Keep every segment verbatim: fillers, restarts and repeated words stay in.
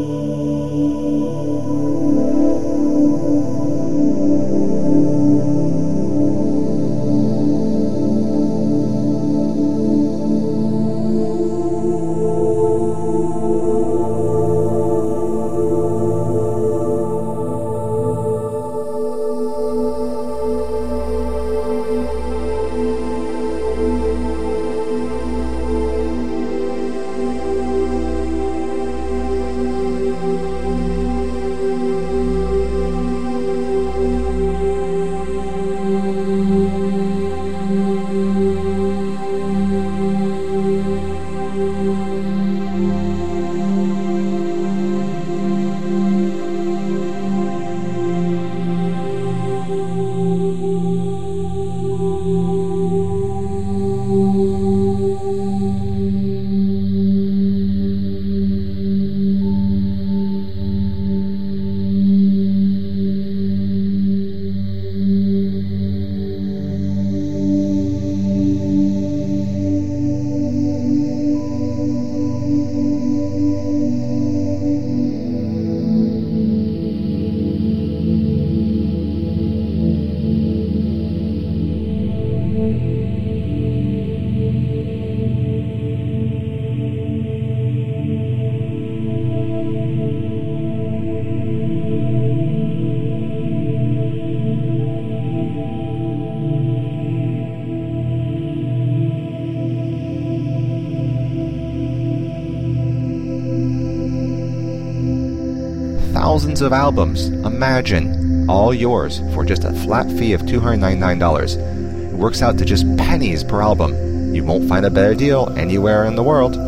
Thousands of albums, imagine, all yours for just a flat fee of two hundred ninety-nine dollars. It works out to just pennies per album. You won't find a better deal anywhere in the world.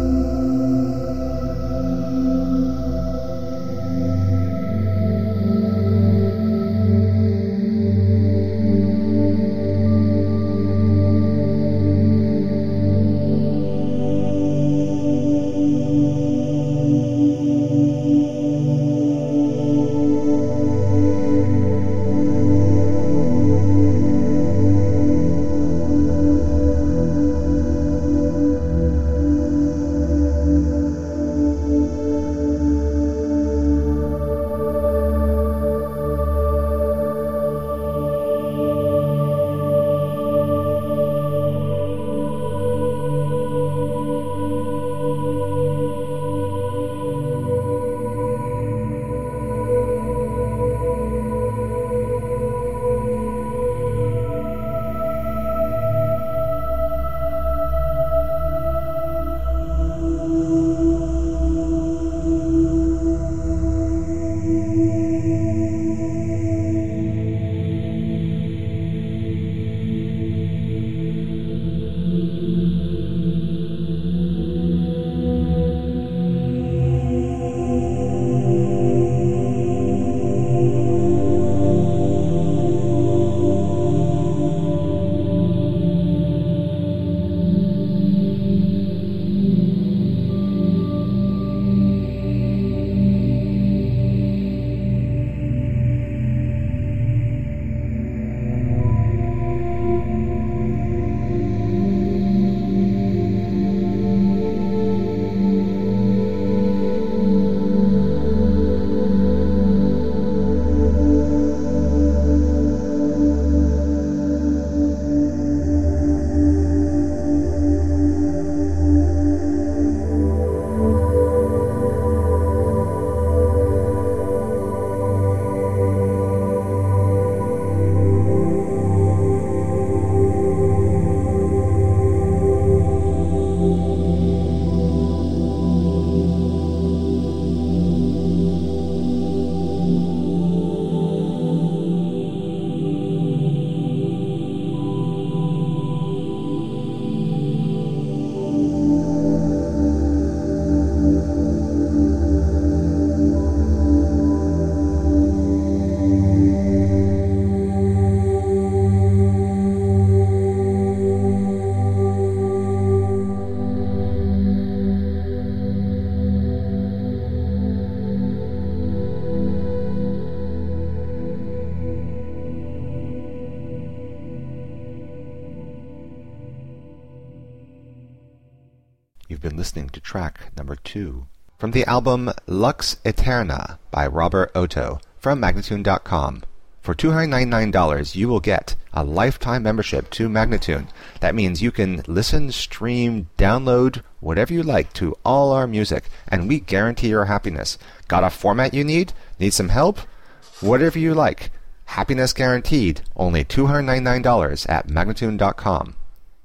You've been listening to track number two from the album Lux Eterna by Robert Otto from Magnatune dot com. For two hundred ninety-nine dollars, you will get a lifetime membership to Magnatune. That means you can listen, stream, download, whatever you like to all our music, and we guarantee your happiness. Got a format you need? Need some help? Whatever you like. Happiness guaranteed. Only two hundred ninety-nine dollars at Magnatune dot com.